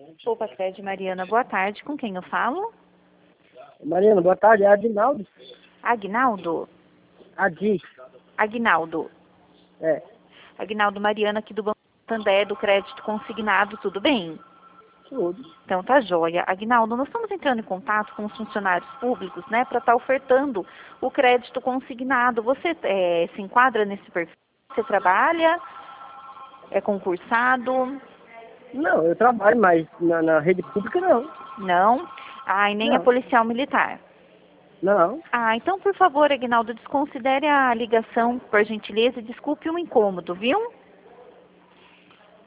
Opa, Crédito Mariana, boa tarde. Com quem eu falo? Mariana, boa tarde. É Adinaldo? Agnaldo? Adi. Agnaldo. É. Agnaldo Mariana, aqui do Banco Santander, do Crédito Consignado, tudo bem? Tudo. Então tá joia. Agnaldo, nós estamos entrando em contato com os funcionários públicos, né, para estar ofertando o crédito consignado. Você se enquadra nesse perfil? Você trabalha? É concursado? Não, eu trabalho, mas na rede pública não. Não? Ah, e nem é Não. policial militar? Não. Ah, então, por favor, Agnaldo, desconsidere a ligação, por gentileza, e desculpe o incômodo, viu?